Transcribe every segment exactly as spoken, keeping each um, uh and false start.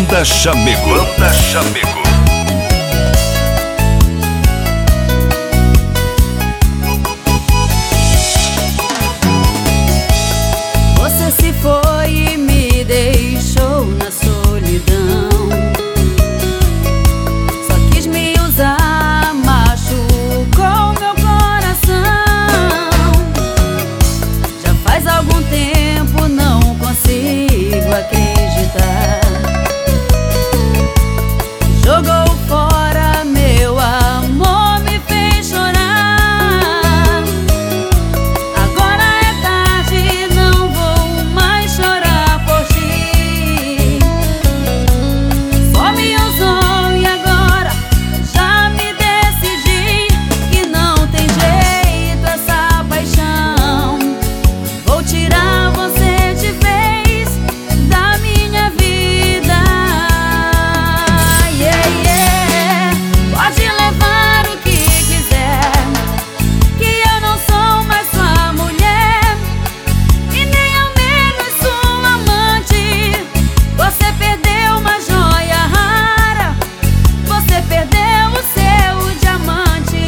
Banda Chamego. Banda Chamego. Você se foi e me deixou na solidão. Só quis me usar, machucou meu coração. Já faz algum tempo, não consigo acreditar. Jogou fora meu amor, me fez chorar. Agora é tarde, não vou mais chorar por ti. Só me usou e agora já me decidi que não tem jeito essa paixão. Vou tirar você de vez da minha vida. Yeah, yeah. Pode levar o que quiser, que eu não sou mais sua mulher e nem ao menos sua amante. Você perdeu uma joia rara, você perdeu o seu diamante.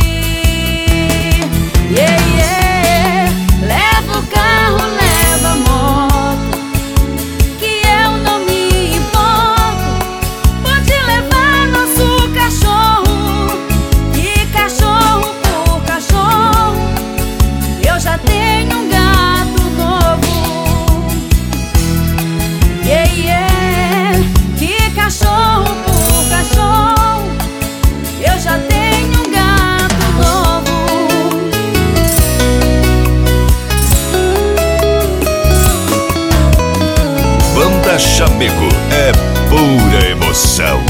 Yeah, yeah. Leva o carro, leva a moto, que eu não me importo. Pode levar nosso cachorro, e cachorro por cachorro, eu já tenho um gato novo. Yeah, yeah. Que cachorro por cachorro, eu já tenho um gato novo. Banda Chamego é pura emoção.